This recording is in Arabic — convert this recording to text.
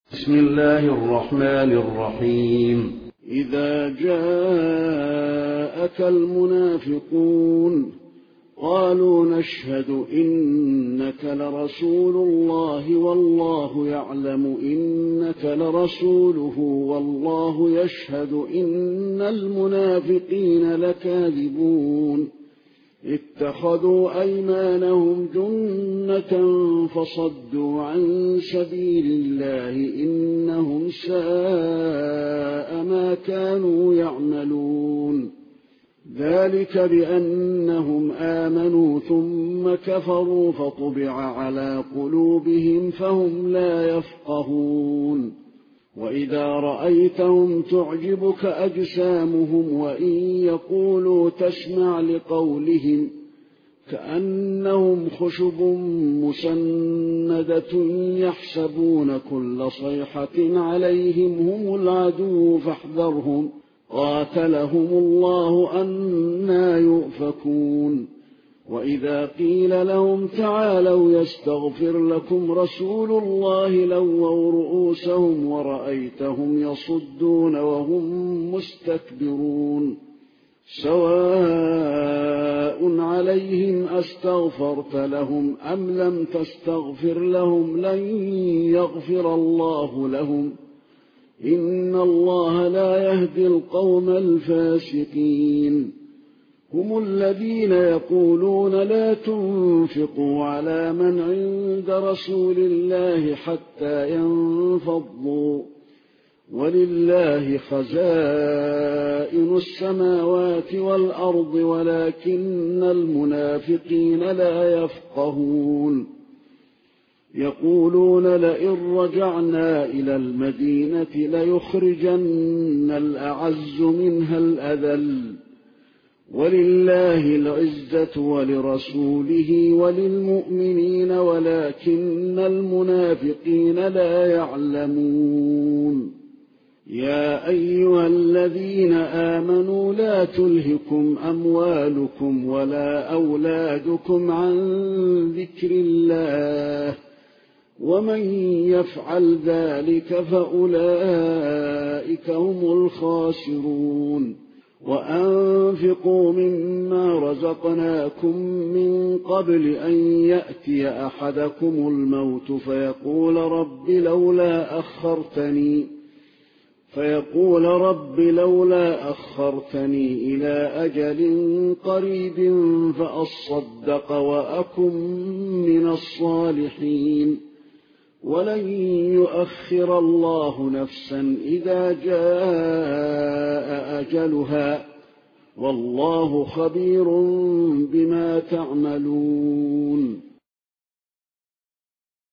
بسم الله الرحمن الرحيم. إذا جاءك المنافقون قالوا نشهد إنك لرسول الله والله يعلم إنك لرسوله والله يشهد إن المنافقين لكاذبون اتخذوا أيمانهم جنة فصدوا عن سبيل الله إنهم ساء ما كانوا يعملون ذلك بأنهم آمنوا ثم كفروا فطبع على قلوبهم فهم لا يفقهون وإذا رأيتهم تعجبك أجسامهم وإن يقولوا تسمع لقولهم كأنهم خشب مسندة يحسبون كل صيحة عليهم هم العدو فاحذرهم قاتلهم الله أنى يؤفكون وإذا قيل لهم تعالوا يستغفر لكم رسول الله لووا رؤوسهم ورأيتهم يصدون وهم مستكبرون سواء عليهم أستغفرت لهم أم لم تستغفر لهم لن يغفر الله لهم إن الله لا يهدي القوم الفاسقين هم الذين يقولون لا تنفقوا على من عند رسول الله حتى ينفضوا ولله خزائن السماوات والأرض ولكن المنافقين لا يفقهون يقولون لئن رجعنا إلى المدينة ليخرجن الأعز منها الأذل ولله العزة ولرسوله وللمؤمنين ولكن المنافقين لا يعلمون يا أيها الذين آمنوا لا تلهكم أموالكم ولا أولادكم عن ذكر الله ومن يفعل ذلك فأولئك هم الخاسرون وأنفقوا مما رزقناكم من قبل أن يأتي أحدكم الموت فيقول رب لولا أخرتني إلى أجل قريب فأصدق وأكن من الصالحين ولن يؤخر الله نفسا إذا جاء أجلها والله خبير بما تعملون